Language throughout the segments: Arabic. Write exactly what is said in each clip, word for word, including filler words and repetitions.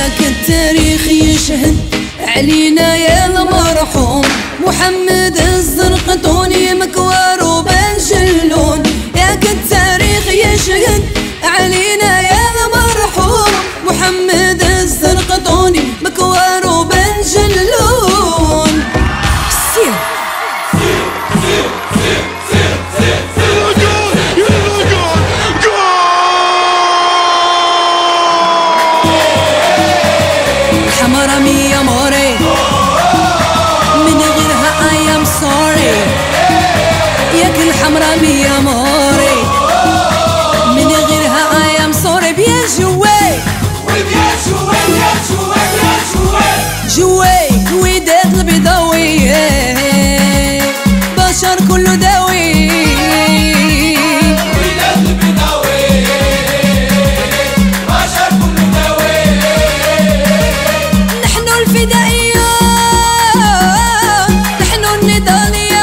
ياك التاريخ يشهد علينا يا المرحوم محمد الزرقطوني مكوار وبن جلون. ياك التاريخ يشهد علينا يا المرحوم محمد الزرقطوني مكوار وبن جلون. سير سير سير سير سير سير الحمرا مية موري من غيرها I am sorry. ياك الحمرا مية موري من غيرها I am sorry. بيا جوي وبيا جوي بيا جوي بيا جوي جوي وداد البيضاوي بشر كله داوي. وداد البيضاوي بشر كله داوي. نحن الفدائيون نحن النضاليون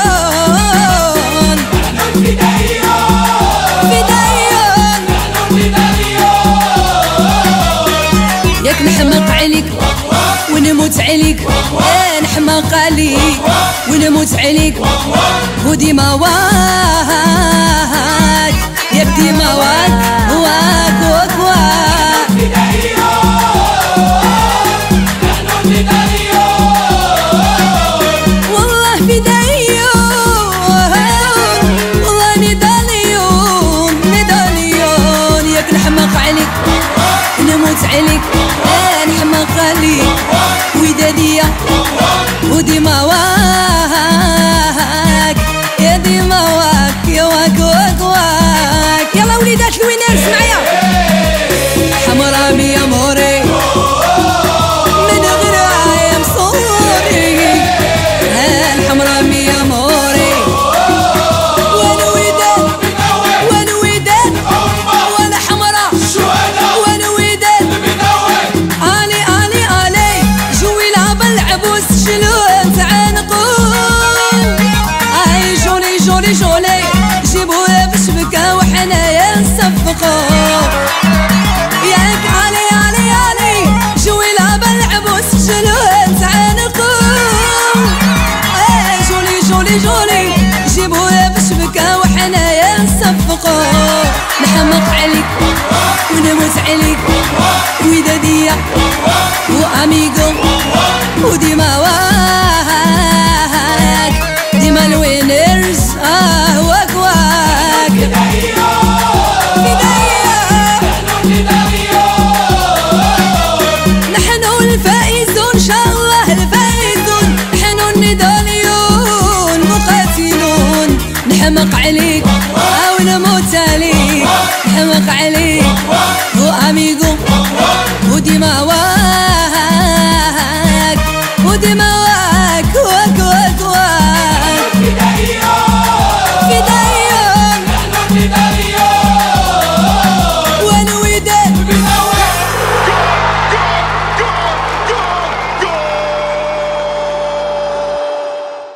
نحن الفدائيون فدائيون نحن النضاليون. ياك نحماق عليك ونموت عليك يا نحماق عليك ونموت عليك وديما واك يا بديما واك واك واك واك. والله فدائيون والله نضاليون نضاليون. ياك نحماق عليك ونموت عليك يا نحماق عليك ودادية وديما واك يا ديما واك يا واك واك واك. يلا وليدات الوينارس معايا. حمرا مية موري من غيرها يا مصوري. الحمرا مية موري وانا وداد وانا وداد وانا حمرا وانا وداد. علي علي علي جوي لعب العبوس شلون تعال نقول. اي جولي جولي جولي جيبوها بالشبكة وحنايا نصفقو. ياك علي علي علي جوي لعب العبوس شلون تعال نقول. اي جولي جولي جولي جيبوها بالشبكة وحنايا نصفقو. نحماق عليك ونموت عليك ودادية واميغو وديما واك